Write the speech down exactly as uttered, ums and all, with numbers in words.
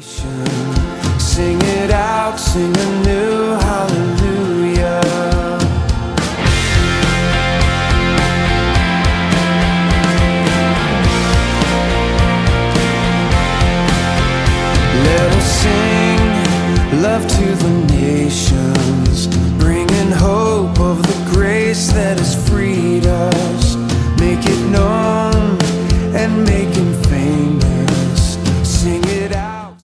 Sing it out, sing a new hallelujah. Let us sing love to the nations, bringing hope of the grace that has freed us. Make it known and make it